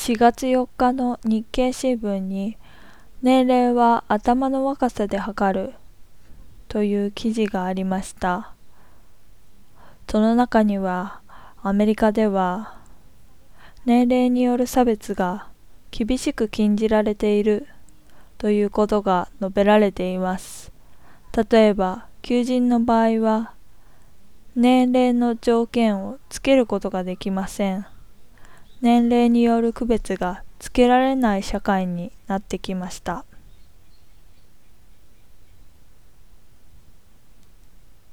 4月4日の日経新聞に年齢は頭の若さで測るという記事がありました。その中にはアメリカでは年齢による差別が厳しく禁じられているということが述べられています。例えば求人の場合は年齢の条件をつけることができません。年齢による区別がつけられない社会になってきました。